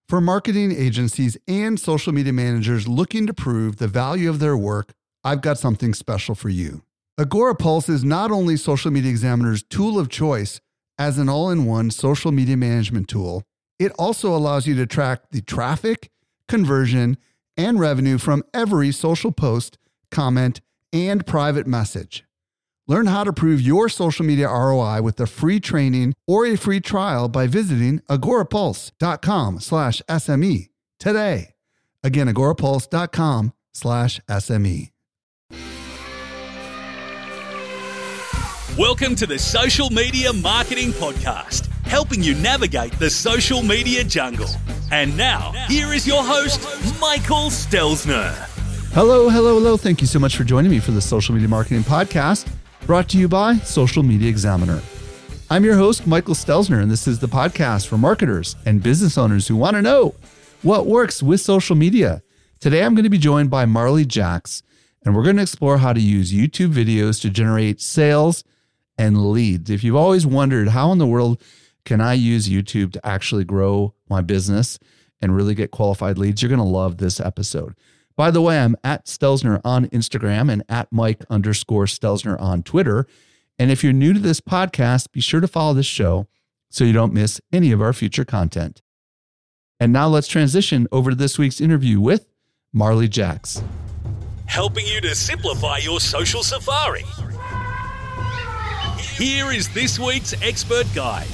For marketing agencies and social media managers looking to prove the value of their work, I've got something special for you. Agorapulse is not only Social Media Examiner's tool of choice as an all-in-one social media management tool, it also allows you to track the traffic, conversion, and revenue from every social post, comment, and private message. Learn how to prove your social media ROI with a free training or a free trial by visiting agorapulse.com/SME today. Again, agorapulse.com/SME. Welcome to the Social Media Marketing Podcast, helping you navigate the social media jungle. And now, here is your host, Michael Stelzner. Hello. Thank you so much for joining me for the Social Media Marketing Podcast, brought to you by Social Media Examiner. I'm your host, Michael Stelzner, and this is the podcast for marketers and business owners who want to know what works with social media. Today, I'm going to be joined by Marley Jacks, and we're going to explore how to use YouTube videos to generate sales and leads. If you've always wondered how in the world can I use YouTube to actually grow my business and really get qualified leads, you're going to love this episode. By the way, I'm at Stelzner on Instagram and at Mike_Stelzner on Twitter. And if you're new to this podcast, be sure to follow this show so you don't miss any of our future content. And now let's transition over to this week's interview with Marley Jacks. Helping you to simplify your social safari. Here is this week's expert guide.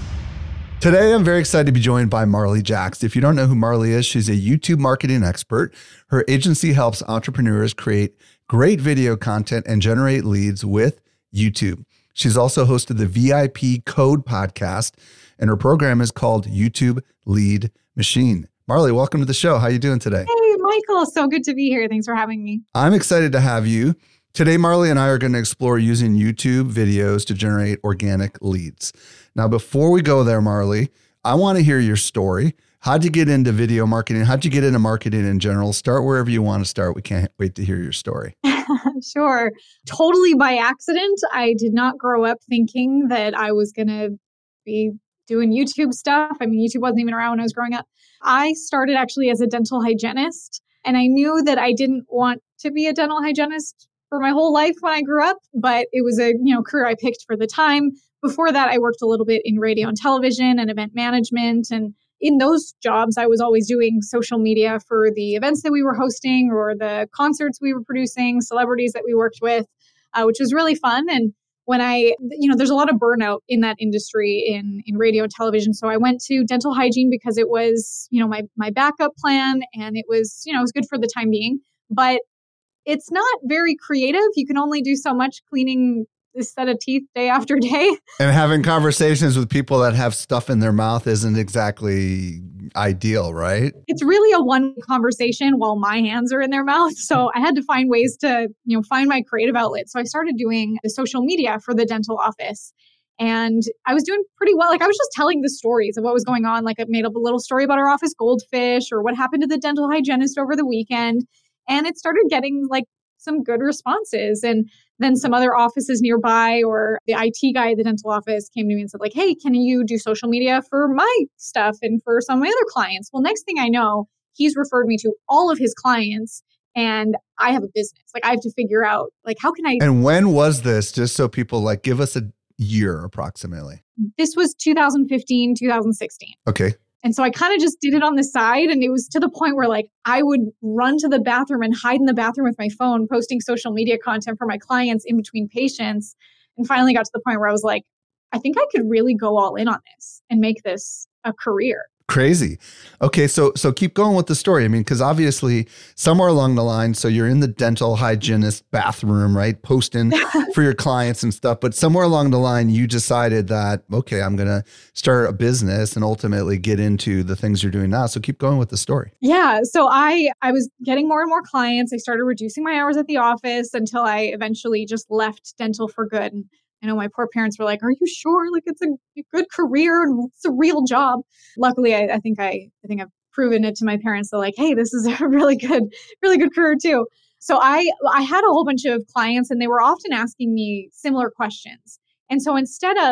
Today, I'm very excited to be joined by Marley Jacks. If you don't know who Marley is, she's a YouTube marketing expert. Her agency helps entrepreneurs create great video content and generate leads with YouTube. She's also hosted the VIP Code podcast, and her program is called YouTube Lead Machine. Marley, welcome to the show. How are you doing today? Hey, Michael. So good to be here. Thanks for having me. I'm excited to have you. Today, Marley and I are going to explore using YouTube videos to generate organic leads. Now, before we go there, Marley, I want to hear your story. How'd you get into video marketing? How'd you get into marketing in general? Start wherever you want to start. We can't wait to hear your story. Sure. Totally by accident. I did not grow up thinking that I was going to be doing YouTube stuff. I mean, YouTube wasn't even around when I was growing up. I started actually as a dental hygienist, and I knew that I didn't want to be a dental hygienist for my whole life when I grew up, but it was a career I picked for the time. Before that, I worked a little bit in radio and television and event management. And in those jobs, I was always doing social media for the events that we were hosting or the concerts we were producing, celebrities that we worked with, which was really fun. And when there's a lot of burnout in that industry in radio and television. So I went to dental hygiene because it was, my backup plan, and it was good for the time being. But it's not very creative. You can only do so much cleaning this set of teeth day after day. And having conversations with people that have stuff in their mouth isn't exactly ideal, right? It's really a one conversation while my hands are in their mouth. So I had to find ways to, find my creative outlet. So I started doing the social media for the dental office. And I was doing pretty well. Like, I was just telling the stories of what was going on. Like, I made up a little story about our office goldfish or what happened to the dental hygienist over the weekend. And it started getting some good responses. And then some other offices nearby, or the IT guy at the dental office came to me and said, hey, can you do social media for my stuff and for some of my other clients? Well, next thing I know, he's referred me to all of his clients, and I have a business. I have to figure out, how can I... And when was this? Just so people give us a year approximately. This was 2015, 2016. Okay. And so I kind of just did it on the side. And it was to the point where I would run to the bathroom and hide in the bathroom with my phone, posting social media content for my clients in between patients. And finally got to the point where I was like, I think I could really go all in on this and make this a career. Crazy. Okay, so keep going with the story. I mean, because obviously somewhere along the line, so you're in the dental hygienist bathroom, right? Posting for your clients and stuff. But somewhere along the line, you decided that, okay, I'm going to start a business and ultimately get into the things you're doing now. So keep going with the story. Yeah. So I was getting more and more clients. I started reducing my hours at the office until I eventually just left dental for good. And I know my poor parents were like, are you sure? It's a good career and it's a real job. Luckily, I think I've proven it to my parents. They're like, hey, this is a really good career too. So I had a whole bunch of clients, and they were often asking me similar questions. And so instead of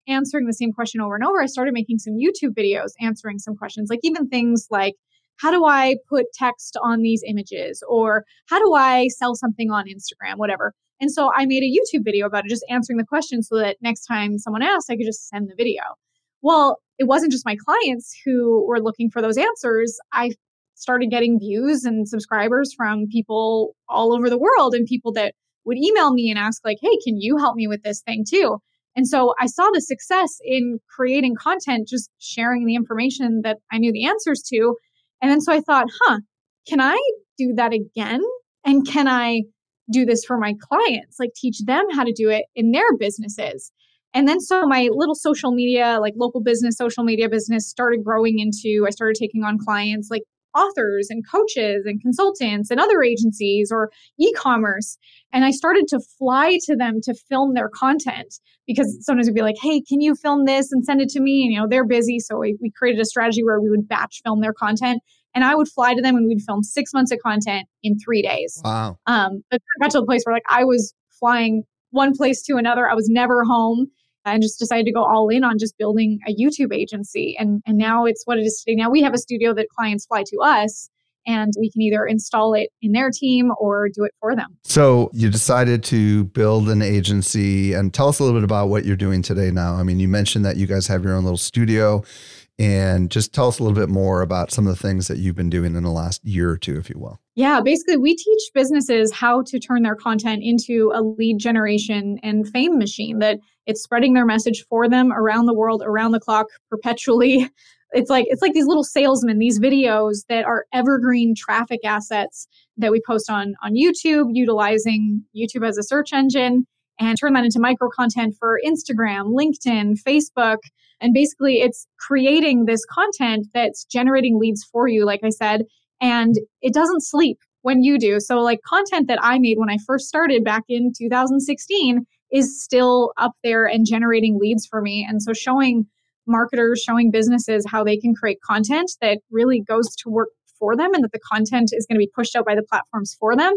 answering the same question over and over, I started making some YouTube videos answering some questions, like even things like, how do I put text on these images? Or how do I sell something on Instagram, whatever. And so I made a YouTube video about it, just answering the question so that next time someone asked, I could just send the video. Well, it wasn't just my clients who were looking for those answers. I started getting views and subscribers from people all over the world, and people that would email me and ask like, hey, can you help me with this thing too? And so I saw the success in creating content, just sharing the information that I knew the answers to. And then so I thought, can I do that again? And can I do this for my clients, like teach them how to do it in their businesses? And then so my little social media, like local business, social media business started growing into, I started taking on clients like authors and coaches and consultants and other agencies or e-commerce. And I started to fly to them to film their content, because sometimes we'd be like, hey, can you film this and send it to me? And, they're busy. So we created a strategy where we would batch film their content. And I would fly to them and we'd film 6 months of content in 3 days. Wow. But I got to the place where like I was flying one place to another. I was never home. And just decided to go all in on just building a YouTube agency. And now it's what it is today. Now we have a studio that clients fly to us, and we can either install it in their team or do it for them. So you decided to build an agency, and tell us a little bit about what you're doing today now. I mean, you mentioned that you guys have your own little studio, and just tell us a little bit more about some of the things that you've been doing in the last year or two, if you will. Yeah, basically we teach businesses how to turn their content into a lead generation and fame machine, that it's spreading their message for them around the world, around the clock, perpetually. It's like these little salesmen, these videos that are evergreen traffic assets that we post on YouTube, utilizing YouTube as a search engine, and turn that into micro content for Instagram, LinkedIn, Facebook. And basically it's creating this content that's generating leads for you, like I said, and it doesn't sleep when you do. So like content that I made when I first started back in 2016 is still up there and generating leads for me. And so showing marketers, showing businesses how they can create content that really goes to work for them, and that the content is going to be pushed out by the platforms for them.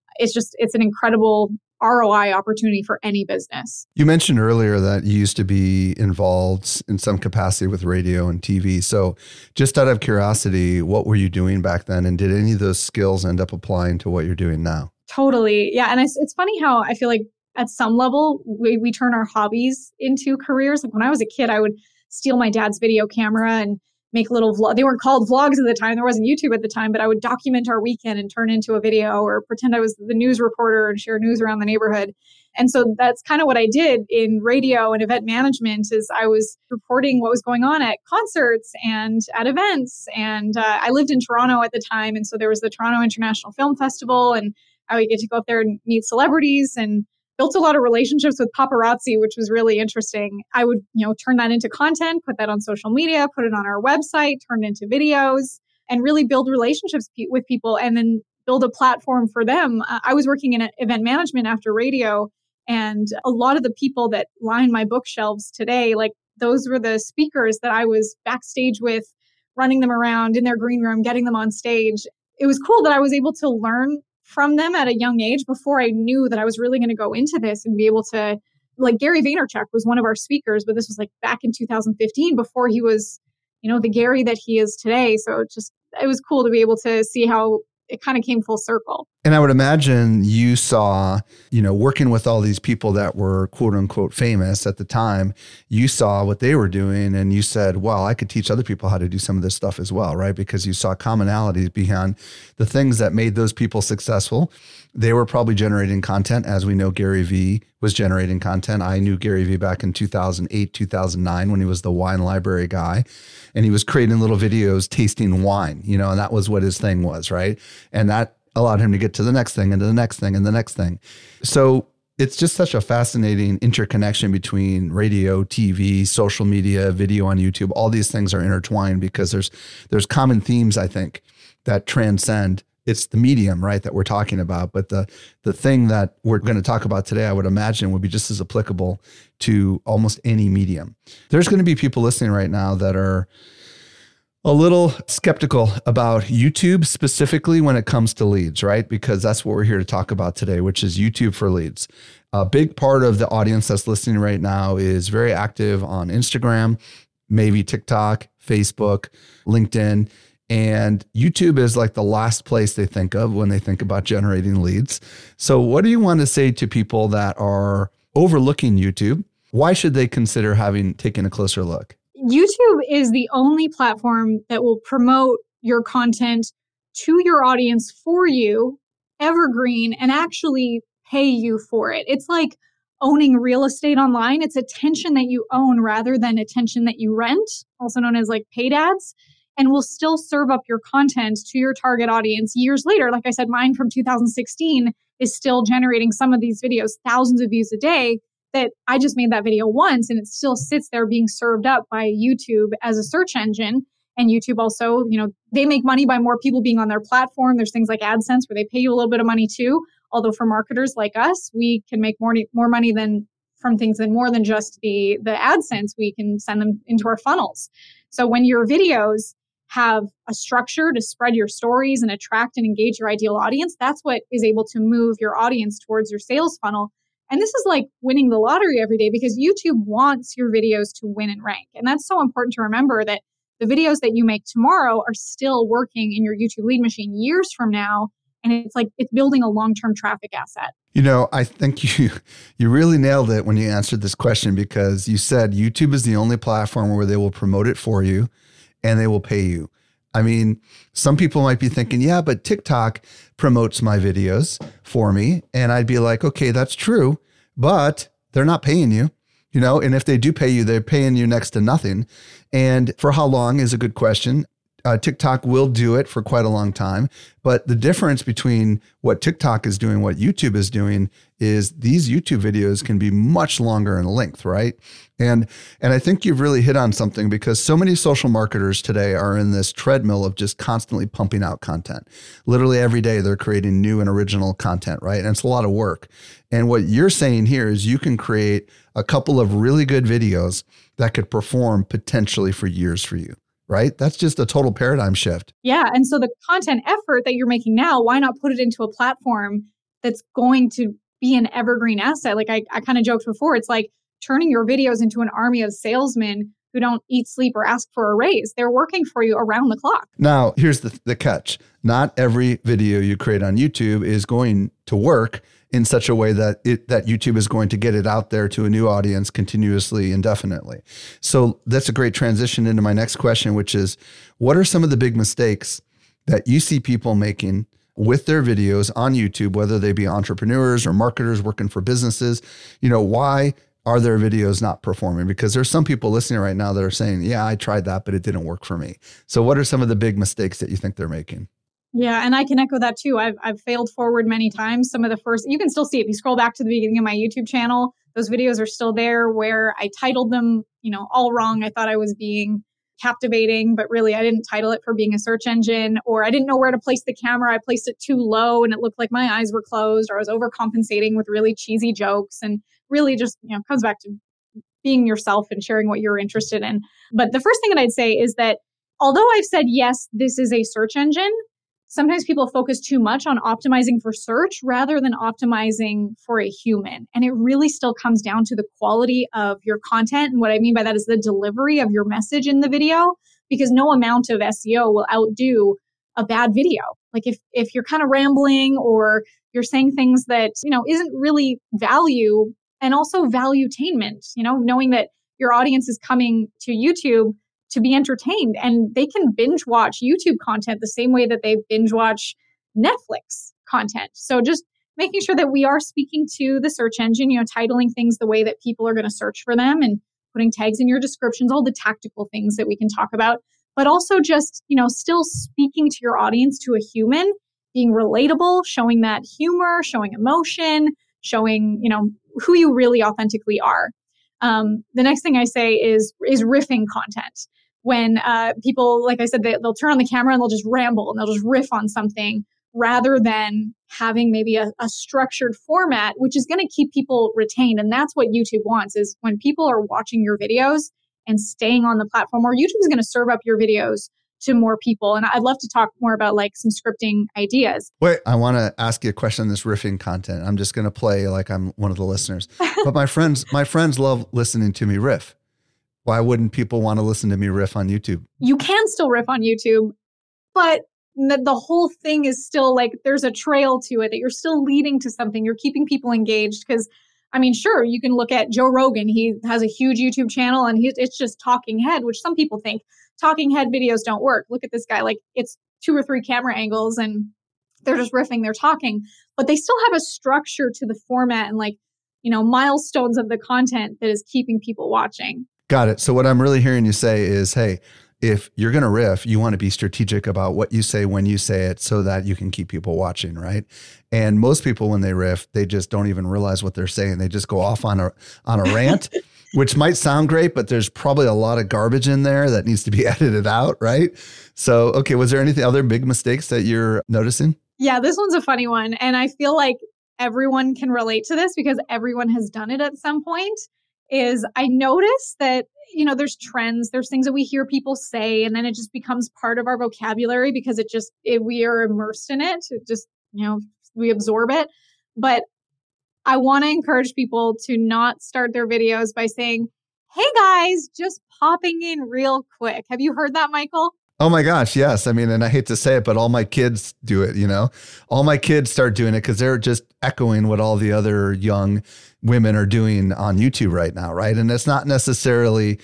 It's an incredible ROI opportunity for any business. You mentioned earlier that you used to be involved in some capacity with radio and TV. So just out of curiosity, what were you doing back then? And did any of those skills end up applying to what you're doing now? Totally. Yeah. And it's funny how I feel like at some level, we turn our hobbies into careers. Like when I was a kid, I would steal my dad's video camera and make little vlogs. They weren't called vlogs at the time. There wasn't YouTube at the time, but I would document our weekend and turn into a video, or pretend I was the news reporter and share news around the neighborhood. And so that's kind of what I did in radio and event management, is I was reporting what was going on at concerts and at events. And I lived in Toronto at the time. And so there was the Toronto International Film Festival, and I would get to go up there and meet celebrities, and built a lot of relationships with paparazzi, which was really interesting. I would, turn that into content, put that on social media, put it on our website, turn it into videos, and really build relationships with people, and then build a platform for them. I was working in event management after radio, and a lot of the people that line my bookshelves today, like those were the speakers that I was backstage with, running them around in their green room, getting them on stage. It was cool that I was able to learn from them at a young age before I knew that I was really going to go into this and be able to, like Gary Vaynerchuk was one of our speakers, but this was like back in 2015 before he was, the Gary that he is today. So it was cool to be able to see how it kind of came full circle. And I would imagine you saw, working with all these people that were quote unquote famous at the time, you saw what they were doing and you said, well, I could teach other people how to do some of this stuff as well, right? Because you saw commonalities behind the things that made those people successful. They were probably generating content. As we know, Gary Vee was generating content. I knew Gary Vee back in 2008, 2009, when he was the wine library guy, and he was creating little videos tasting wine, and that was what his thing was, right? And that allowed him to get to the next thing and to the next thing and the next thing. So it's just such a fascinating interconnection between radio, TV, social media, video on YouTube. All these things are intertwined because there's common themes, I think, that transcend. It's the medium, right, that we're talking about. But the thing that we're going to talk about today, I would imagine, would be just as applicable to almost any medium. There's going to be people listening right now that are a little skeptical about YouTube specifically when it comes to leads, right? Because that's what we're here to talk about today, which is YouTube for leads. A big part of the audience that's listening right now is very active on Instagram, maybe TikTok, Facebook, LinkedIn, and YouTube is like the last place they think of when they think about generating leads. So what do you want to say to people that are overlooking YouTube? Why should they consider taking a closer look? YouTube is the only platform that will promote your content to your audience for you, evergreen, and actually pay you for it. It's like owning real estate online. It's attention that you own rather than attention that you rent, also known as like paid ads, and will still serve up your content to your target audience years later. Like I said, mine from 2016 is still generating some of these videos, thousands of views a day, that I just made that video once and it still sits there being served up by YouTube as a search engine. And YouTube also, they make money by more people being on their platform. There's things like AdSense where they pay you a little bit of money too. Although for marketers like us, we can make more money from things than more than just the AdSense. We can send them into our funnels. So when your videos have a structure to spread your stories and attract and engage your ideal audience, that's what is able to move your audience towards your sales funnel. And this is like winning the lottery every day because YouTube wants your videos to win and rank. And that's so important to remember that the videos that you make tomorrow are still working in your YouTube lead machine years from now. And it's building a long-term traffic asset. I think you really nailed it when you answered this question, because you said YouTube is the only platform where they will promote it for you and they will pay you. I mean, some people might be thinking, yeah, but TikTok promotes my videos for me. And I'd be like, okay, that's true, but they're not paying you, and if they do pay you, they're paying you next to nothing. And for how long is a good question. TikTok will do it for quite a long time. But the difference between what TikTok is doing, what YouTube is doing, is these YouTube videos can be much longer in length, right? And I think you've really hit on something, because so many social marketers today are in this treadmill of just constantly pumping out content. Literally every day they're creating new and original content, right? And it's a lot of work. And what you're saying here is you can create a couple of really good videos that could perform potentially for years for you. Right? That's just a total paradigm shift. Yeah. And so the content effort that you're making now, why not put it into a platform that's going to be an evergreen asset? Like I kind of joked before, it's like turning your videos into an army of salesmen who don't eat, sleep, or ask for a raise. They're working for you around the clock. Now, here's the catch. Not every video you create on YouTube is going to work in such a way that YouTube is going to get it out there to a new audience continuously, indefinitely. So that's a great transition into my next question, which is, what are some of the big mistakes that you see people making with their videos on YouTube, whether they be entrepreneurs or marketers working for businesses? Why are their videos not performing? Because there's some people listening right now that are saying, yeah, I tried that, but it didn't work for me. So what are some of the big mistakes that you think they're making? Yeah, and I can echo that too. I've failed forward many times. Some of the first, you can still see it. If you scroll back to the beginning of my YouTube channel, those videos are still there where I titled them, all wrong. I thought I was being captivating, but really I didn't title it for being a search engine, or I didn't know where to place the camera. I placed it too low and it looked like my eyes were closed, or I was overcompensating with really cheesy jokes. And really just, comes back to being yourself and sharing what you're interested in. But the first thing that I'd say is that although I've said, yes, this is a search engine, sometimes people focus too much on optimizing for search rather than optimizing for a human. And it really still comes down to the quality of your content. And what I mean by that is the delivery of your message in the video, because no amount of SEO will outdo a bad video. Like if you're kind of rambling or you're saying things that, isn't really value, and also valuetainment, knowing that your audience is coming to YouTube to be entertained, and they can binge watch YouTube content the same way that they binge watch Netflix content. So just making sure that we are speaking to the search engine, titling things the way that people are going to search for them, and putting tags in your descriptions, all the tactical things that we can talk about, but also just, still speaking to your audience, to a human, being relatable, showing that humor, showing emotion, showing, who you really authentically are. The next thing I say is riffing content. When people, like I said, they'll turn on the camera and they'll just ramble and they'll just riff on something rather than having maybe a structured format, which is going to keep people retained. And that's what YouTube wants, is when people are watching your videos and staying on the platform, or YouTube is going to serve up your videos to more people. And I'd love to talk more about like some scripting ideas. Wait, I want to ask you a question on this riffing content. I'm just going to play like I'm one of the listeners. But my friends love listening to me riff. Why wouldn't people want to listen to me riff on YouTube? You can still riff on YouTube, but the whole thing is still like there's a trail to it, that you're still leading to something. You're keeping people engaged because, I mean, sure, you can look at Joe Rogan. He has a huge YouTube channel and it's just talking head, which some people think talking head videos don't work. Look at this guy, like it's 2 or 3 camera angles and they're just riffing, they're talking, but they still have a structure to the format and like, milestones of the content that is keeping people watching. Got it. So what I'm really hearing you say is, hey, if you're going to riff, you want to be strategic about what you say when you say it so that you can keep people watching, right? And most people, when they riff, they just don't even realize what they're saying. They just go off on a rant, which might sound great, but there's probably a lot of garbage in there that needs to be edited out, right? So, okay, was there anything other big mistakes that you're noticing? Yeah, this one's a funny one. And I feel like everyone can relate to this because everyone has done it at some point. Is I notice that, there's trends, there's things that we hear people say, and then it just becomes part of our vocabulary because we are immersed in it. It just, we absorb it. But I want to encourage people to not start their videos by saying, hey guys, just popping in real quick. Have you heard that, Michael? Oh my gosh, yes. I mean, and I hate to say it, but all my kids do it, All my kids start doing it because they're just echoing what all the other young women are doing on YouTube right now, right? And it's not necessarily,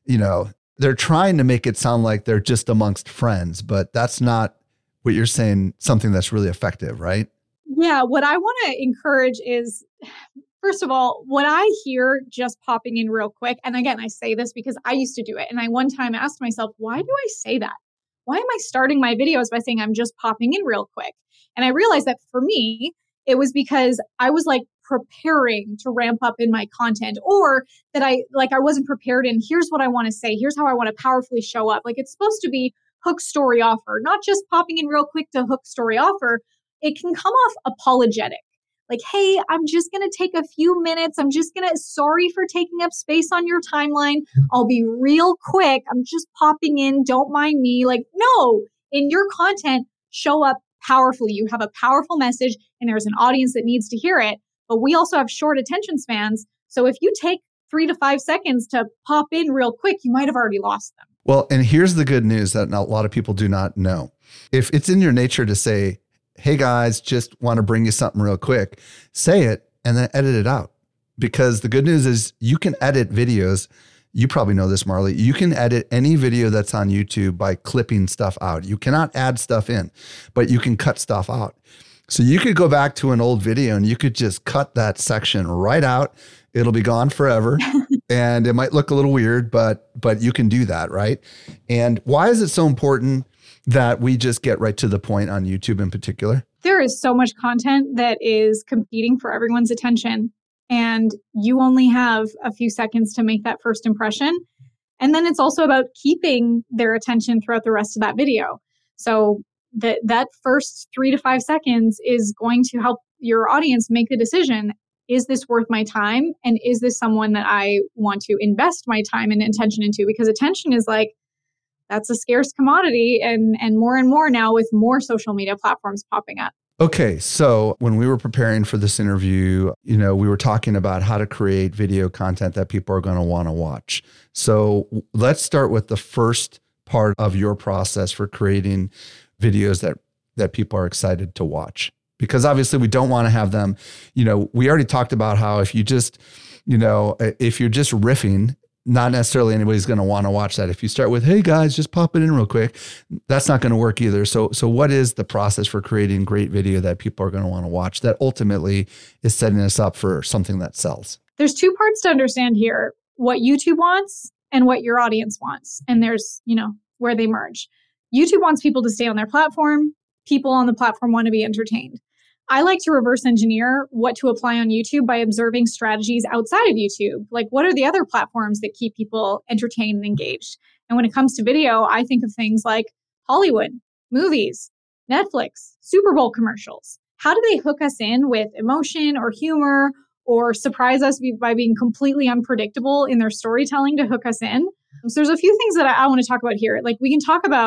they're trying to make it sound like they're just amongst friends, but that's not what you're saying, something that's really effective, right? Yeah, what I want to encourage is, first of all, what I hear just popping in real quick, and again, I say this because I used to do it, and I one time asked myself, why do I say that? Why am I starting my videos by saying I'm just popping in real quick? And I realized that for me, it was because I was like preparing to ramp up in my content, or that I wasn't prepared in here's what I want to say. Here's how I want to powerfully show up. Like it's supposed to be hook story offer, not just popping in real quick to hook story offer. It can come off apologetic. Like, hey, I'm just going to take a few minutes. Sorry for taking up space on your timeline. I'll be real quick. I'm just popping in. Don't mind me. Like, no, in your content, show up powerfully. You have a powerful message and there's an audience that needs to hear it. But we also have short attention spans. So if you take 3 to 5 seconds to pop in real quick, you might have already lost them. Well, and here's the good news that a lot of people do not know. If it's in your nature to say, hey guys, just want to bring you something real quick, say it and then edit it out. Because the good news is you can edit videos. You probably know this, Marley. You can edit any video that's on YouTube by clipping stuff out. You cannot add stuff in, but you can cut stuff out. So you could go back to an old video and you could just cut that section right out. It'll be gone forever. And it might look a little weird, but you can do that, right? And why is it so important that we just get right to the point on YouTube in particular? There is so much content that is competing for everyone's attention. And you only have a few seconds to make that first impression. And then it's also about keeping their attention throughout the rest of that video. So that first 3 to 5 seconds is going to help your audience make the decision. Is this worth my time? And is this someone that I want to invest my time and attention into? Because attention is like, that's a scarce commodity and more now with more social media platforms popping up. Okay, so when we were preparing for this interview, we were talking about how to create video content that people are going to want to watch. So let's start with the first part of your process for creating videos that people are excited to watch. Because obviously we don't want to have them, we already talked about how if you just, if you're just riffing, not necessarily anybody's going to want to watch that. If you start with, hey guys, just pop it in real quick, that's not going to work either. So what is the process for creating great video that people are going to want to watch that ultimately is setting us up for something that sells? There's 2 parts to understand here, what YouTube wants and what your audience wants. And there's, where they merge. YouTube wants people to stay on their platform. People on the platform want to be entertained. I like to reverse engineer what to apply on YouTube by observing strategies outside of YouTube. Like, what are the other platforms that keep people entertained and engaged? And when it comes to video, I think of things like Hollywood, movies, Netflix, Super Bowl commercials. How do they hook us in with emotion or humor or surprise us by being completely unpredictable in their storytelling to hook us in? So there's a few things that I want to talk about here. Like, we can talk about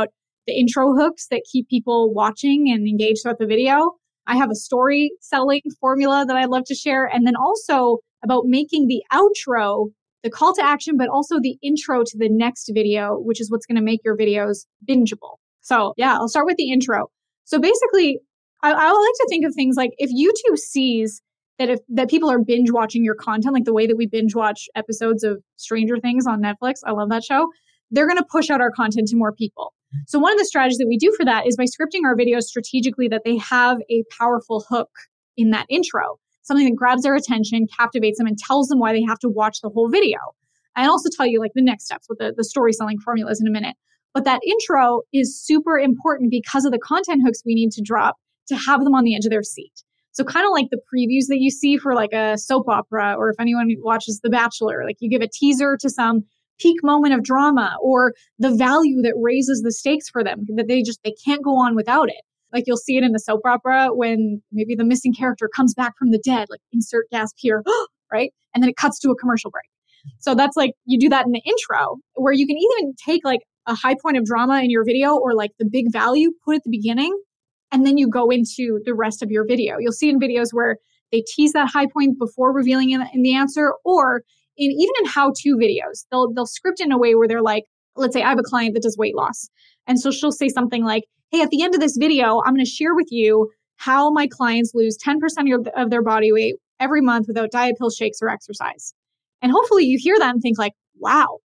the intro hooks that keep people watching and engaged throughout the video. I have a story selling formula that I'd love to share. And then also about making the outro, the call to action, but also the intro to the next video, which is what's going to make your videos bingeable. So yeah, I'll start with the intro. So basically, I like to think of things like if YouTube sees that people are binge watching your content, like the way that we binge watch episodes of Stranger Things on Netflix. I love that show. They're going to push out our content to more people. So one of the strategies that we do for that is by scripting our videos strategically that they have a powerful hook in that intro, something that grabs their attention, captivates them, and tells them why they have to watch the whole video. And also tell you like the next steps with the story selling formulas in a minute. But that intro is super important because of the content hooks we need to drop to have them on the edge of their seat. So kind of like the previews that you see for like a soap opera, or if anyone watches The Bachelor, like you give a teaser to some peak moment of drama or the value that raises the stakes for them, that they can't go on without it. Like you'll see it in the soap opera when maybe the missing character comes back from the dead, like insert gasp here, right? And then it cuts to a commercial break. So that's like, you do that in the intro where you can even take like a high point of drama in your video or like the big value, put it at the beginning, and then you go into the rest of your video. You'll see in videos where they tease that high point before revealing in the answer, or even in how-to videos, they'll script in a way where they're like, let's say I have a client that does weight loss. And so she'll say something like, hey, at the end of this video, I'm going to share with you how my clients lose 10% of their body weight every month without diet pills, shakes, or exercise. And hopefully you hear that and think like, wow,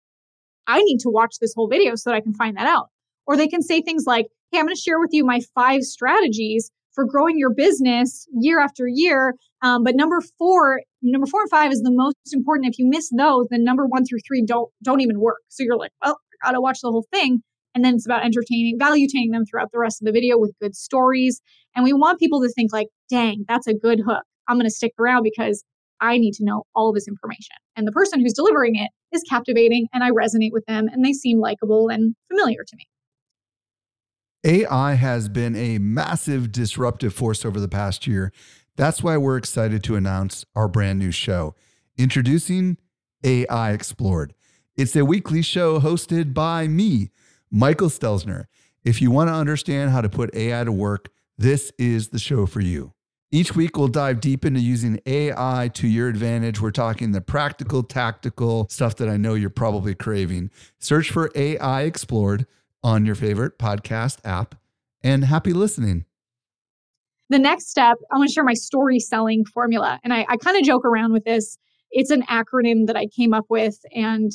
I need to watch this whole video so that I can find that out. Or they can say things like, hey, I'm going to share with you my 5 strategies for growing your business year after year. But number 4 and 5 is the most important. If you miss those, then number 1 through 3 don't even work. So you're like, well, I got to watch the whole thing. And then it's about valuing them throughout the rest of the video with good stories. And we want people to think like, dang, that's a good hook. I'm going to stick around because I need to know all of this information. And the person who's delivering it is captivating and I resonate with them and they seem likable and familiar to me. AI has been a massive disruptive force over the past year. That's why we're excited to announce our brand new show, introducing AI Explored. It's a weekly show hosted by me, Michael Stelzner. If you want to understand how to put AI to work, this is the show for you. Each week, we'll dive deep into using AI to your advantage. We're talking the practical, tactical stuff that I know you're probably craving. Search for AI Explored on your favorite podcast app, and happy listening. The next step, I want to share my story selling formula. And I kind of joke around with this. It's an acronym that I came up with. And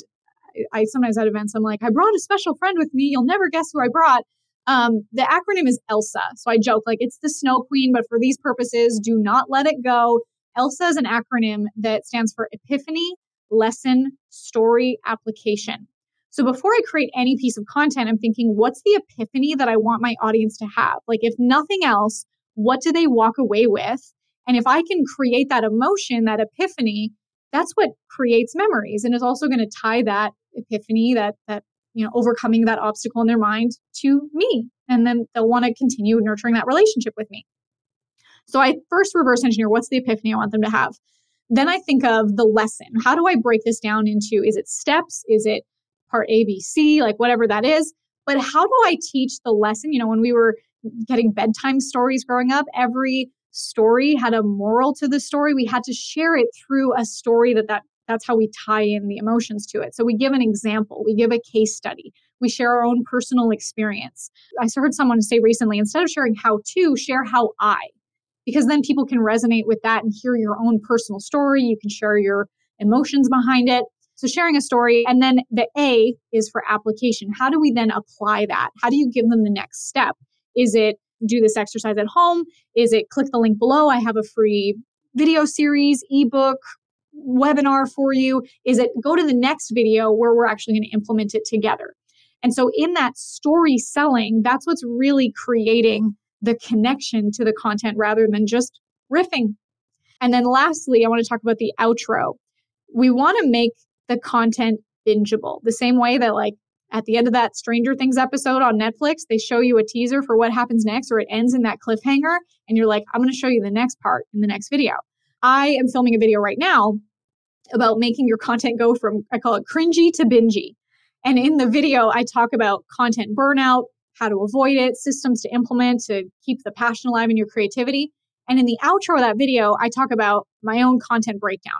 I sometimes at events, I'm like, I brought a special friend with me. You'll never guess who I brought. The acronym is ELSA. So I joke like it's the Snow Queen, but for these purposes, do not let it go. ELSA is an acronym that stands for Epiphany, Lesson, Story, Application. So before I create any piece of content, I'm thinking, what's the epiphany that I want my audience to have? Like if nothing else, what do they walk away with? And if I can create that emotion, that epiphany, that's what creates memories. And is also going to tie that epiphany, that overcoming that obstacle in their mind to me. And then they'll want to continue nurturing that relationship with me. So I first reverse engineer, what's the epiphany I want them to have? Then I think of the lesson. How do I break this down into, is it steps? Is it part A, B, C, like whatever that is? But how do I teach the lesson? When we were getting bedtime stories growing up, every story had a moral to the story. We had to share it through a story that's how we tie in the emotions to it. So we give an example, we give a case study, we share our own personal experience. I heard someone say recently, instead of sharing how to, share how I, because then people can resonate with that and hear your own personal story. You can share your emotions behind it. So sharing a story. And then the A is for application. How do we then apply that? How do you give them the next step? Is it do this exercise at home? Is it click the link below? I have a free video series, ebook, webinar for you. Is it go to the next video where we're actually going to implement it together? And so in that story selling, that's what's really creating the connection to the content rather than just riffing. And then lastly, I want to talk about the outro. We want to make the content bingeable. The same way that like at the end of that Stranger Things episode on Netflix, they show you a teaser for what happens next, or it ends in that cliffhanger. And you're like, I'm going to show you the next part in the next video. I am filming a video right now about making your content go from, I call it cringy to bingey. And in the video, I talk about content burnout, how to avoid it, systems to implement to keep the passion alive in your creativity. And in the outro of that video, I talk about my own content breakdown.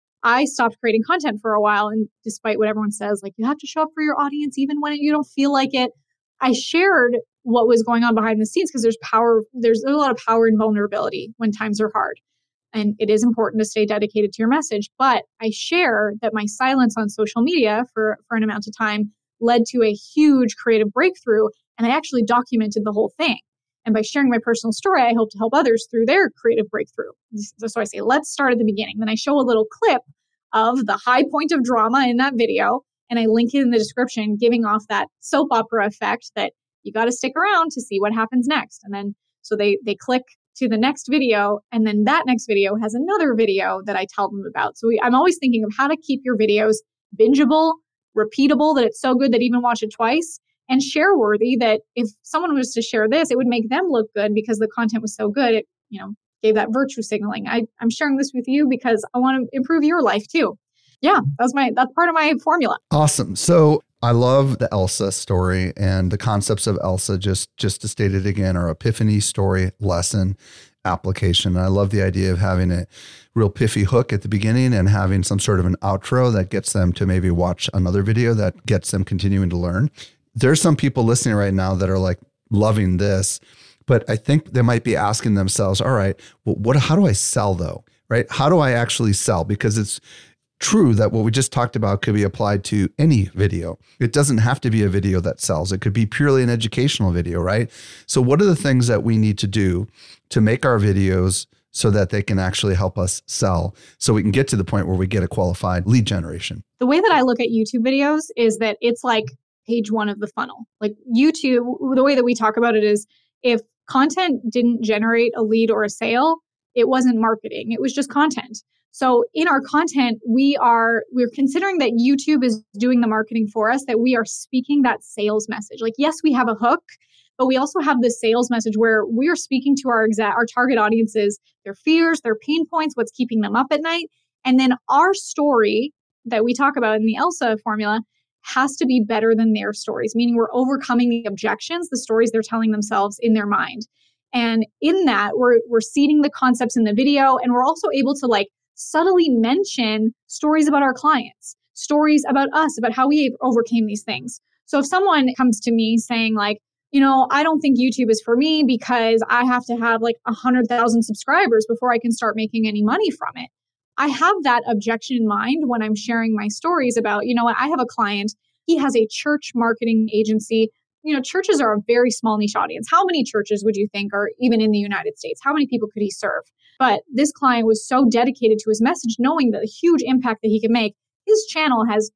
I stopped creating content for a while. And despite what everyone says, like you have to show up for your audience, even when you don't feel like it, I shared what was going on behind the scenes because there's a lot of power in vulnerability when times are hard. And it is important to stay dedicated to your message. But I share that my silence on social media for an amount of time led to a huge creative breakthrough. And I actually documented the whole thing. And by sharing my personal story, I hope to help others through their creative breakthrough. So I say, let's start at the beginning. Then I show a little clip of the high point of drama in that video. And I link it in the description, giving off that soap opera effect that you got to stick around to see what happens next. And then so they click to the next video. And then that next video has another video that I tell them about. So I'm always thinking of how to keep your videos bingeable, repeatable, that it's so good that even watch it twice, and share worthy, that if someone was to share this, it would make them look good because the content was so good. It, gave that virtue signaling. I'm sharing this with you because I want to improve your life too. Yeah, that's part of my formula. Awesome. So I love the Elsa story and the concepts of Elsa, just to state it again, are epiphany, story, lesson, application. And I love the idea of having a real piffy hook at the beginning and having some sort of an outro that gets them to maybe watch another video that gets them continuing to learn. There's some people listening right now that are like loving this, but I think they might be asking themselves, all right, well, how do I sell though? Right? How do I actually sell? Because it's true that what we just talked about could be applied to any video. It doesn't have to be a video that sells. It could be purely an educational video, right? So what are the things that we need to do to make our videos so that they can actually help us sell, so we can get to the point where we get a qualified lead generation? The way that I look at YouTube videos is that it's like page one of the funnel. Like YouTube, the way that we talk about it is if content didn't generate a lead or a sale, it wasn't marketing. It was just content. So in our content, we're considering that YouTube is doing the marketing for us, that we are speaking that sales message. Like, yes, we have a hook, but we also have this sales message where we are speaking to our target audiences, their fears, their pain points, what's keeping them up at night. And then our story that we talk about in the Elsa formula has to be better than their stories, meaning we're overcoming the objections, the stories they're telling themselves in their mind. And in that, we're seeding the concepts in the video, and we're also able to subtly mention stories about our clients, stories about us, about how we overcame these things. So if someone comes to me saying I don't think YouTube is for me because I have to have 100,000 subscribers before I can start making any money from it. I have that objection in mind when I'm sharing my stories about, I have a client, he has a church marketing agency. Churches are a very small niche audience. How many churches would you think are even in the United States? How many people could he serve? But this client was so dedicated to his message, knowing the huge impact that he could make. His channel has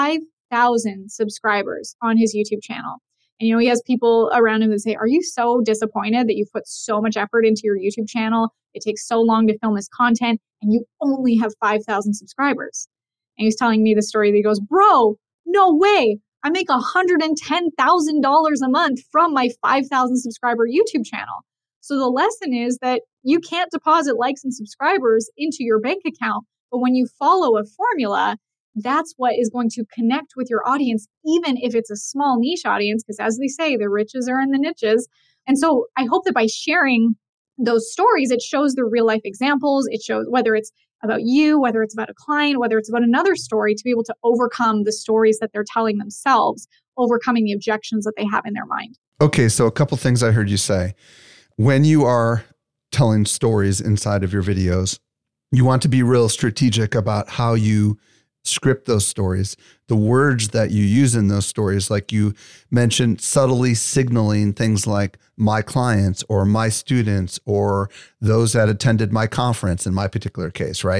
5,000 subscribers on his YouTube channel. And, he has people around him that say, are you so disappointed that you've put so much effort into your YouTube channel? It takes so long to film this content and you only have 5,000 subscribers. And he's telling me the story that he goes, bro, no way. I make $110,000 a month from my 5,000 subscriber YouTube channel. So the lesson is that you can't deposit likes and subscribers into your bank account. But when you follow a formula, that's what is going to connect with your audience, even if it's a small niche audience, because as they say, the riches are in the niches. And so I hope that by sharing those stories, it shows the real life examples. It shows whether it's about you, whether it's about a client, whether it's about another story, to be able to overcome the stories that they're telling themselves, overcoming the objections that they have in their mind. Okay, so a couple things I heard you say. When you are telling stories inside of your videos, you want to be real strategic about how you script those stories, the words that you use in those stories, like you mentioned, subtly signaling things like my clients or my students or those that attended my conference in my particular case, right? ...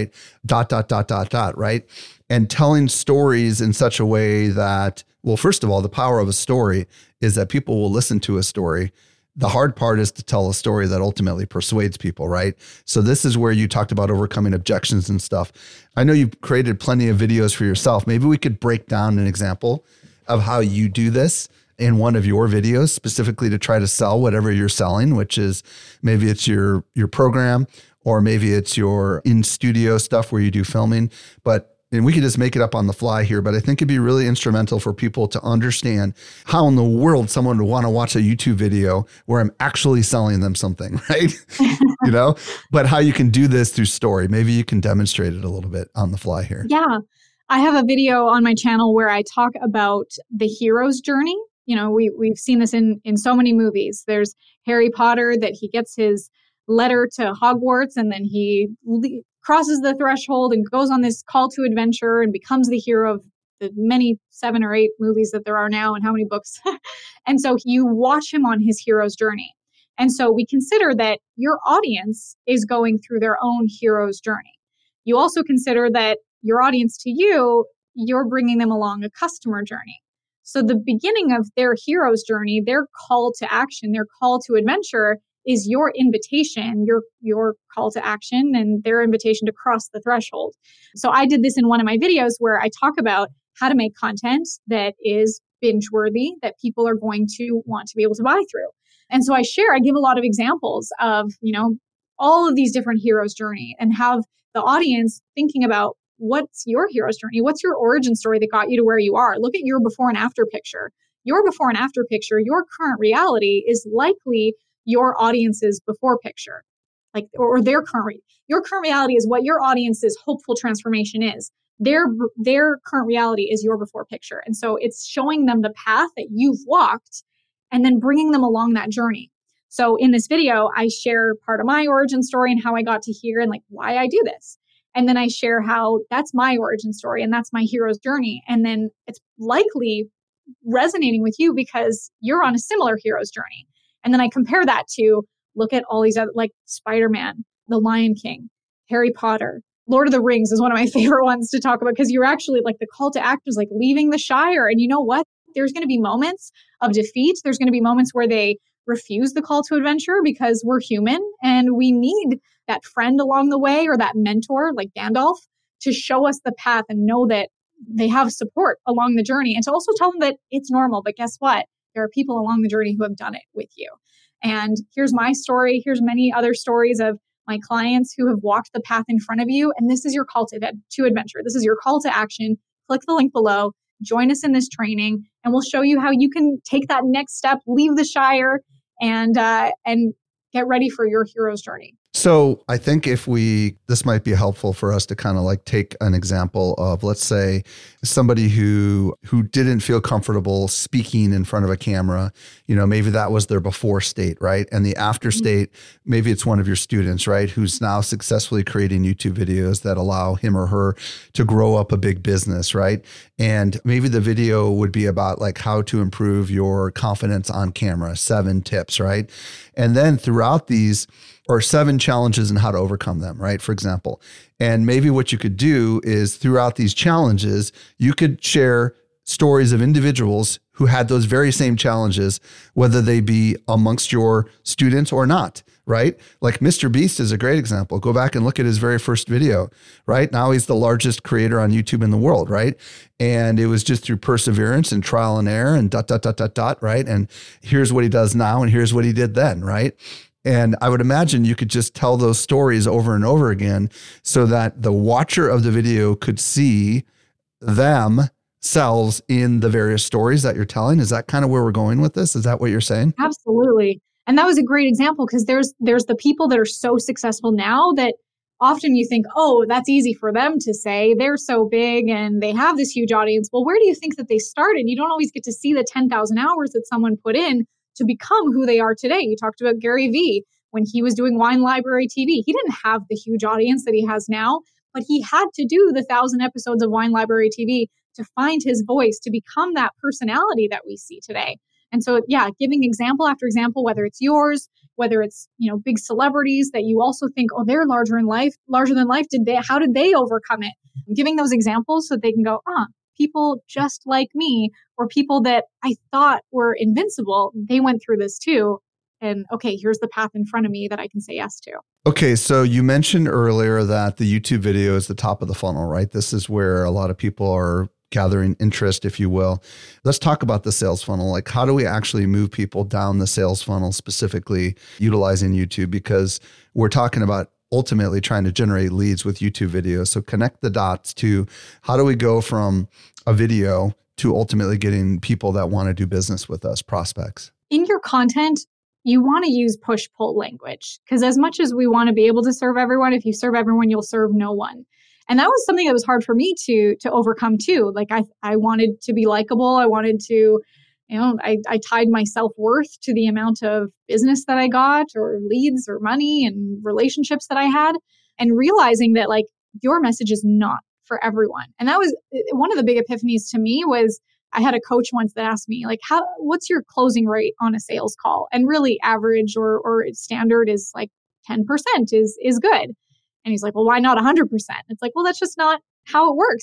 right? And telling stories in such a way that, well, first of all, the power of a story is that people will listen to a story. The hard part is to tell a story that ultimately persuades people, right? So this is where you talked about overcoming objections and stuff. I know you've created plenty of videos for yourself. Maybe we could break down an example of how you do this in one of your videos, specifically to try to sell whatever you're selling, which is maybe it's your program, or maybe it's your in-studio stuff where you do filming. But and we could just make it up on the fly here, but I think it'd be really instrumental for people to understand how in the world someone would want to watch a YouTube video where I'm actually selling them something, right? But how you can do this through story. Maybe you can demonstrate it a little bit on the fly here. Yeah. I have a video on my channel where I talk about the hero's journey. We've seen this in so many movies. There's Harry Potter, that he gets his letter to Hogwarts and then he crosses the threshold and goes on this call to adventure and becomes the hero of the many 7 or 8 movies that there are now and how many books. And so you watch him on his hero's journey. And so we consider that your audience is going through their own hero's journey. You also consider that your audience to you, you're bringing them along a customer journey. So the beginning of their hero's journey, their call to action, their call to adventure is your invitation, your call to action and their invitation to cross the threshold. So I did this in one of my videos where I talk about how to make content that is binge worthy, that people are going to want to be able to buy through. And so I give a lot of examples of, all of these different heroes' journey and have the audience thinking about what's your hero's journey? What's your origin story that got you to where you are? Look at your before and after picture. Your before and after picture, your current reality is likely your audience's before picture, or their your current reality is what your audience's hopeful transformation is. Their current reality is your before picture. And so it's showing them the path that you've walked and then bringing them along that journey. So in this video, I share part of my origin story and how I got to here and why I do this. And then I share how that's my origin story and that's my hero's journey. And then it's likely resonating with you because you're on a similar hero's journey. And then I compare that to look at all these other, Spider-Man, The Lion King, Harry Potter, Lord of the Rings is one of my favorite ones to talk about because you're actually the call to action is leaving the Shire. And you know what? There's going to be moments of defeat. There's going to be moments where they refuse the call to adventure because we're human and we need that friend along the way or that mentor like Gandalf to show us the path and know that they have support along the journey and to also tell them that it's normal. But guess what? There are people along the journey who have done it with you. And here's my story. Here's many other stories of my clients who have walked the path in front of you. And this is your call to adventure. This is your call to action. Click the link below. Join us in this training and we'll show you how you can take that next step, leave the Shire and get ready for your hero's journey. So I think this might be helpful for us to kind of take an example of, let's say, somebody who didn't feel comfortable speaking in front of a camera, maybe that was their before state, right? And the after state, maybe it's one of your students, right? Who's now successfully creating YouTube videos that allow him or her to grow up a big business, right? And maybe the video would be about how to improve your confidence on camera, 7 tips, right? And then throughout these, or 7 challenges and how to overcome them, right? For example. And maybe what you could do is throughout these challenges, you could share stories of individuals who had those very same challenges, whether they be amongst your students or not, right? Like Mr. Beast is a great example. Go back and look at his very first video, right? Now he's the largest creator on YouTube in the world, right? And it was just through perseverance and trial and error and ... right? And here's what he does now and here's what he did then, right? And I would imagine you could just tell those stories over and over again so that the watcher of the video could see themselves in the various stories that you're telling. Is that kind of where we're going with this? Is that what you're saying? Absolutely. And that was a great example because there's the people that are so successful now that often you think, oh, that's easy for them to say. They're so big and they have this huge audience. Well, where do you think that they started? You don't always get to see the 10,000 hours that someone put in to become who they are today. You talked about Gary Vee when he was doing Wine Library TV. He didn't have the huge audience that he has now, but he had to do the 1,000 episodes of Wine Library TV to find his voice, to become that personality that we see today. And so, giving example after example, whether it's yours, whether it's, big celebrities that you also think, oh, they're larger than life. How did they overcome it? Giving those examples so they can go, people just like me or people that I thought were invincible, they went through this too. And okay, here's the path in front of me that I can say yes to. Okay, so you mentioned earlier that the YouTube video is the top of the funnel, right? This is where a lot of people are gathering interest, if you will. Let's talk about the sales funnel. How do we actually move people down the sales funnel, specifically utilizing YouTube? Because we're talking about ultimately trying to generate leads with YouTube videos. So connect the dots to how do we go from a video to ultimately getting people that want to do business with us, prospects. In your content, you want to use push-pull language, because as much as we want to be able to serve everyone, if you serve everyone, you'll serve no one. And that was something that was hard for me to overcome too. Like I wanted to be likable. I wanted to, I tied my self-worth to the amount of business that I got or leads or money and relationships that I had, and realizing that like your message is not for everyone. And that was one of the big epiphanies to me. Was I had a coach once that asked me like, what's your closing rate on a sales call? And really average or standard is like 10% is good. And he's like, well, why not 100%? It's like, well, that's just not how it works.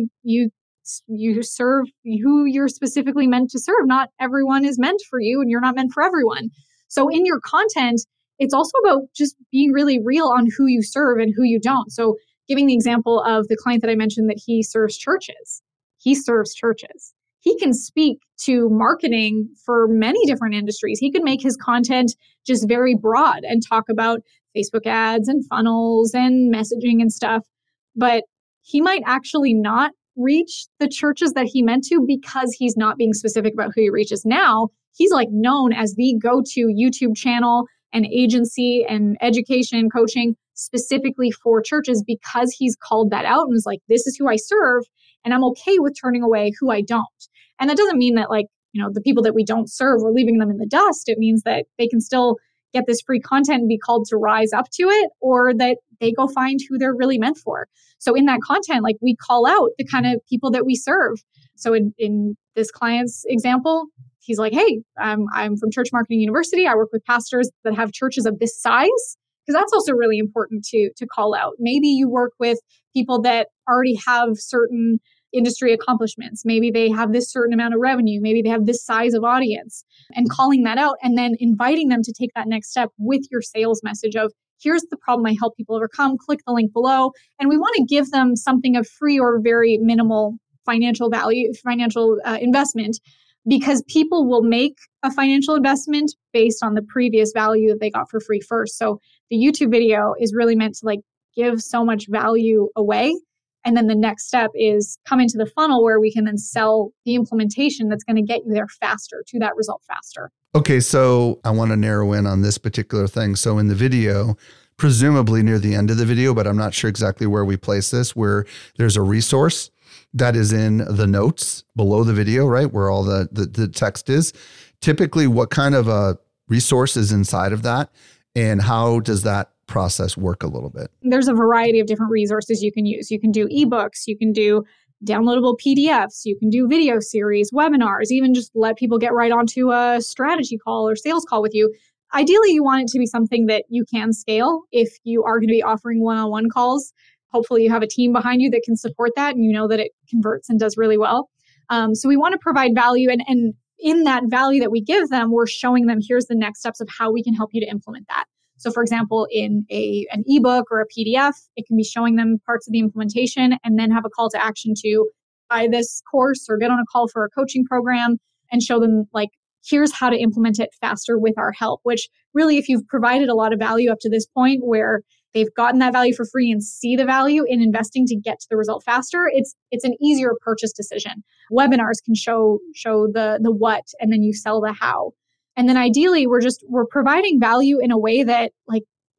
You serve who you're specifically meant to serve. Not everyone is meant for you, and you're not meant for everyone. So in your content, it's also about just being really real on who you serve and who you don't. So giving the example of the client that I mentioned, that he serves churches. He serves churches. He can speak to marketing for many different industries. He can make his content just very broad and talk about Facebook ads and funnels and messaging and stuff. But he might actually not reach the churches that he meant to, because he's not being specific about who he reaches. Now he's like known as the go-to YouTube channel and agency and education coaching specifically for churches, because he's called that out and was like, this is who I serve, and I'm okay with turning away who I don't. And that doesn't mean that like, the people that we don't serve, we're leaving them in the dust. It means that they can still get this free content and be called to rise up to it, or that they go find who they're really meant for. So in that content, like we call out the kind of people that we serve. So in this client's example, he's like, hey, I'm from Church Marketing University. I work with pastors that have churches of this size, because that's also really important to call out. Maybe you work with people that already have certain industry accomplishments. Maybe they have this certain amount of revenue. Maybe they have this size of audience, and calling that out and then inviting them to take that next step with your sales message of, here's the problem I help people overcome. Click the link below. And we want to give them something of free or very minimal financial value, financial investment, because people will make a financial investment based on the previous value that they got for free first. So the YouTube video is really meant to like give so much value away. And then the next step is come into the funnel where we can then sell the implementation that's going to get you there faster, to that result faster. Okay, so I want to narrow in on this particular thing. So in the video, presumably near the end of the video, but I'm not sure exactly where we place this, where there's a resource that is in the notes below the video, right? Where all the text is. Typically, what kind of a resource is inside of that? And how does that process work a little bit? There's a variety of different resources you can use. You can do ebooks, you can do downloadable PDFs, you can do video series, webinars, even just let people get right onto a strategy call or sales call with you. Ideally, you want it to be something that you can scale if you are going to be offering one-on-one calls. Hopefully you have a team behind you that can support that, and you know that it converts and does really well. So we want to provide value, and in that value that we give them, we're showing them here's the next steps of how we can help you to implement that. So for example, in an ebook or a PDF, it can be showing them parts of the implementation and then have a call to action to buy this course or get on a call for a coaching program and show them like, here's how to implement it faster with our help, which really, if you've provided a lot of value up to this point where they've gotten that value for free and see the value in investing to get to the result faster, it's an easier purchase decision. Webinars can show the what, and then you sell the how. And then ideally, we're providing value in a way that like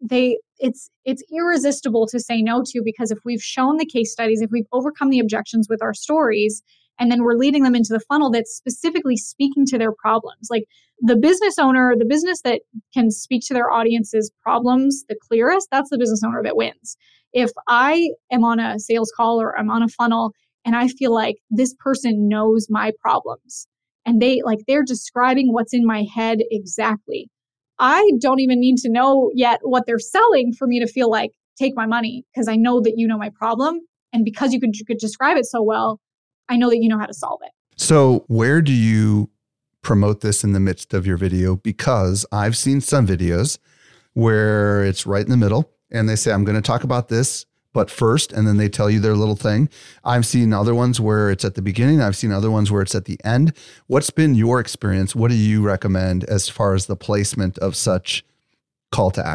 it's irresistible to say no to, because if we've shown the case studies, if we've overcome the objections with our stories, and then we're leading them into the funnel that's specifically speaking to their problems. Like the business owner, the business that can speak to their audience's problems the clearest, that's the business owner that wins. If I am on a sales call or I'm on a funnel and I feel like this person knows my problems and they're describing what's in my head exactly, I don't even need to know yet what they're selling for me to feel like, take my money, because I know that you know my problem. And because you could describe it so well, I know that you know how to solve it. So where do you promote this in the midst of your video? Because I've seen some videos where it's right in the middle and they say, I'm going to talk about this, but first, and then they tell you their little thing. I've seen other ones where it's at the beginning. I've seen other ones where it's at the end. What's been your experience? What do you recommend as far as the placement of such call to action?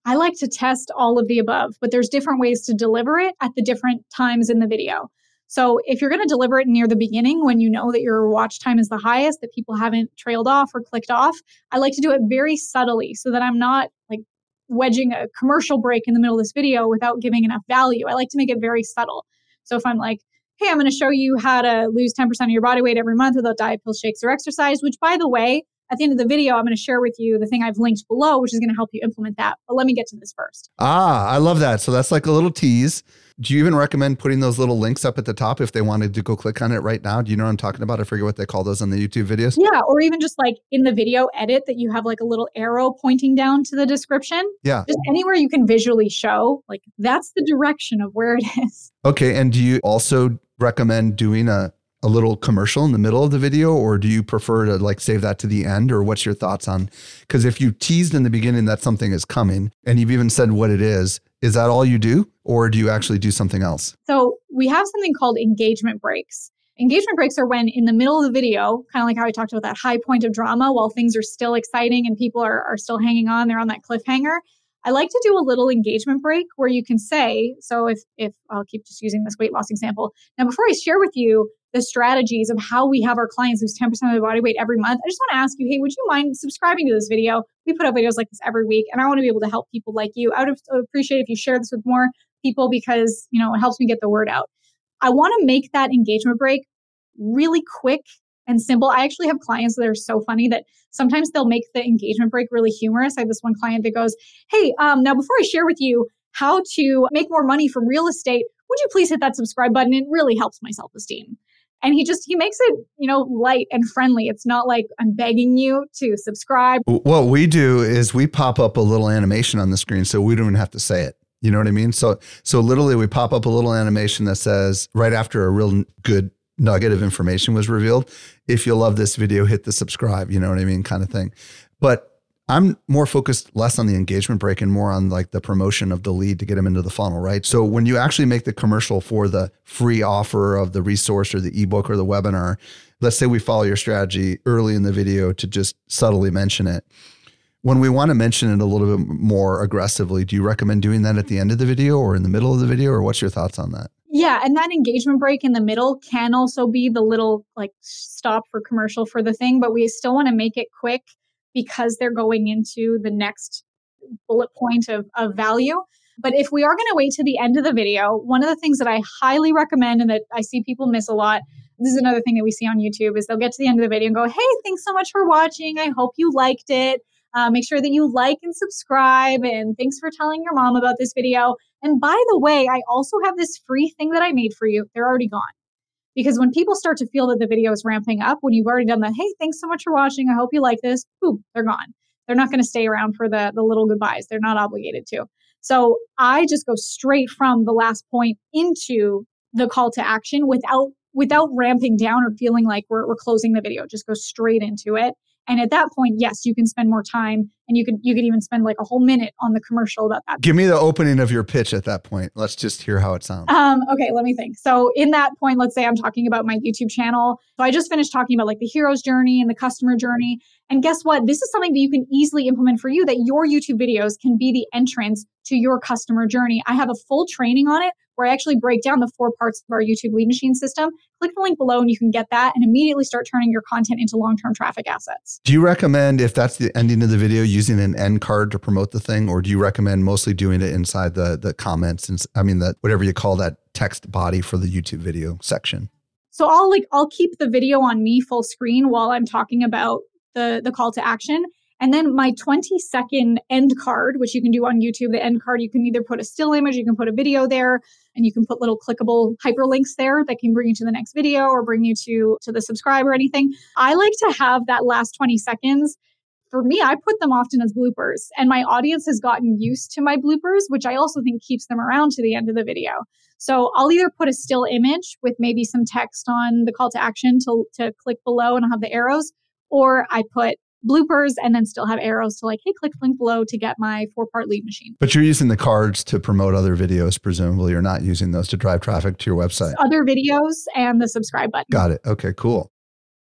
I like to test all of the above, but there's different ways to deliver it at the different times in the video. So if you're going to deliver it near the beginning when you know that your watch time is the highest, that people haven't trailed off or clicked off, I like to do it very subtly so that I'm not like wedging a commercial break in the middle of this video without giving enough value. I like to make it very subtle. So if I'm like, hey, I'm going to show you how to lose 10% of your body weight every month without diet, pills, shakes, or exercise, which by the way, at the end of the video, I'm going to share with you the thing I've linked below, which is going to help you implement that. But let me get to this first. I love that. So that's like a little tease. Do you even recommend putting those little links up at the top if they wanted to go click on it right now? Do you know what I'm talking about? I forget what they call those on the YouTube videos. Yeah. Or even just like in the video edit that you have like a little arrow pointing down to the description. Yeah. Just anywhere you can visually show, like that's the direction of where it is. Okay. And do you also recommend doing a little commercial in the middle of the video, or do you prefer to like save that to the end, or what's your thoughts on, because if you teased in the beginning that something is coming and you've even said what it is that all you do, or do you actually do something else? So we have something called engagement breaks. Engagement breaks are when in the middle of the video, kind of like how I talked about that high point of drama while things are still exciting and people are still hanging on, they're on that cliffhanger. I like to do a little engagement break where you can say, so if I'll keep just using this weight loss example. Now, before I share with you the strategies of how we have our clients lose 10% of their body weight every month, I just want to ask you, hey, would you mind subscribing to this video? We put out videos like this every week, and I want to be able to help people like you. I would appreciate if you share this with more people because, you know, it helps me get the word out. I want to make that engagement break really quick and simple. I actually have clients that are so funny that sometimes they'll make the engagement break really humorous. I have this one client that goes, hey, now before I share with you how to make more money from real estate, would you please hit that subscribe button? It really helps my self-esteem. And he makes it, you know, light and friendly. It's not like I'm begging you to subscribe. What we do is we pop up a little animation on the screen so we don't even have to say it. You know what I mean? So literally we pop up a little animation that says right after a real good nugget of information was revealed, if you love this video, hit the subscribe, you know what I mean, kind of thing. But I'm more focused less on the engagement break and more on like the promotion of the lead to get them into the funnel, right? So when you actually make the commercial for the free offer of the resource or the ebook or the webinar, let's say we follow your strategy early in the video to just subtly mention it. When we want to mention it a little bit more aggressively, do you recommend doing that at the end of the video or in the middle of the video, or what's your thoughts on that? Yeah. And that engagement break in the middle can also be the little like stop for commercial for the thing, but we still want to make it quick because they're going into the next bullet point of value. But if we are going to wait to the end of the video, one of the things that I highly recommend and that I see people miss a lot, this is another thing that we see on YouTube, is they'll get to the end of the video and go, hey, thanks so much for watching. I hope you liked it. Make sure that you like and subscribe. And thanks for telling your mom about this video. And by the way, I also have this free thing that I made for you. They're already gone. Because when people start to feel that the video is ramping up, when you've already done the, hey, thanks so much for watching, I hope you like this, boom, they're gone. They're not going to stay around for the little goodbyes. They're not obligated to. So I just go straight from the last point into the call to action without ramping down or feeling like we're closing the video. Just go straight into it. And at that point, yes, you can spend more time, and you could even spend like a whole minute on the commercial about that. Give me the opening of your pitch at that point. Let's just hear how it sounds. Okay, let me think. So in that point, let's say I'm talking about my YouTube channel. So I just finished talking about like the hero's journey and the customer journey. And guess what? This is something that you can easily implement for you, that your YouTube videos can be the entrance to your customer journey. I have a full training on it where I actually break down the 4 parts of our YouTube lead machine system. Click the link below and you can get that and immediately start turning your content into long-term traffic assets. Do you recommend, if that's the ending of the video, using an end card to promote the thing, or do you recommend mostly doing it inside the comments and whatever you call that text body for the YouTube video section? So I'll keep the video on me full screen while I'm talking about the call to action. And then my 20-second end card, which you can do on YouTube, the end card, you can either put a still image, you can put a video there, and you can put little clickable hyperlinks there that can bring you to the next video or bring you to the subscribe or anything. I like to have that last 20 seconds. For me, I put them often as bloopers, and my audience has gotten used to my bloopers, which I also think keeps them around to the end of the video. So I'll either put a still image with maybe some text on the call to action to click below and I'll have the arrows, or I put bloopers and then still have arrows to like, hey, click link below to get my 4-part lead machine. But you're using the cards to promote other videos, presumably. You're not using those to drive traffic to your website. Other videos and the subscribe button. Got it. Okay, cool.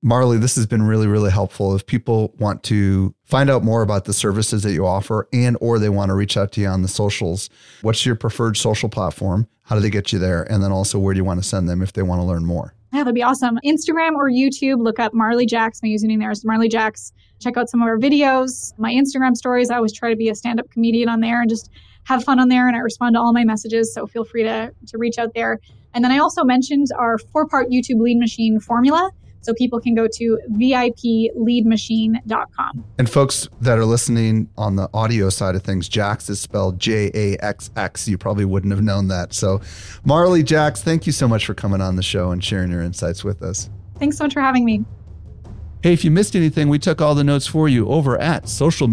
Marley, this has been really, really helpful. If people want to find out more about the services that you offer and or they want to reach out to you on the socials, what's your preferred social platform? How do they get you there? And then also, where do you want to send them if they want to learn more? Yeah, that'd be awesome. Instagram or YouTube, look up Marley Jax. My username there is Marley Jax. Check out some of our videos, my Instagram stories. I always try to be a stand-up comedian on there and just have fun on there. And I respond to all my messages. So feel free to reach out there. And then I also mentioned our 4-part YouTube lead machine formula. So people can go to VIPleadmachine.com. And folks that are listening on the audio side of things, Jax is spelled Jaxx. You probably wouldn't have known that. So Marley Jax, thank you so much for coming on the show and sharing your insights with us. Thanks so much for having me. Hey, if you missed anything, we took all the notes for you over at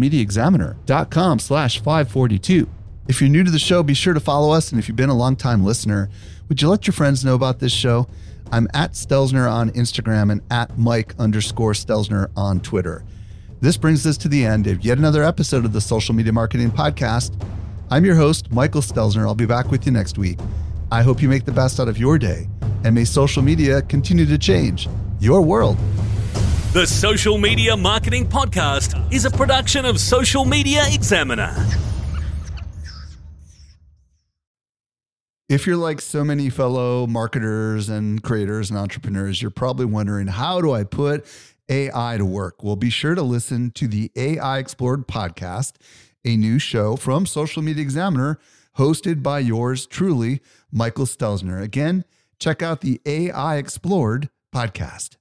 socialmediaexaminer.com/542. If you're new to the show, be sure to follow us. And if you've been a longtime listener, would you let your friends know about this show? I'm at Stelzner on Instagram and at Mike_Stelzner on Twitter. This brings us to the end of yet another episode of the Social Media Marketing Podcast. I'm your host, Michael Stelzner. I'll be back with you next week. I hope you make the best out of your day, and may social media continue to change your world. The Social Media Marketing Podcast is a production of Social Media Examiner. If you're like so many fellow marketers and creators and entrepreneurs, you're probably wondering, how do I put AI to work? Well, be sure to listen to the AI Explored podcast, a new show from Social Media Examiner, hosted by yours truly, Michael Stelzner. Again, check out the AI Explored podcast.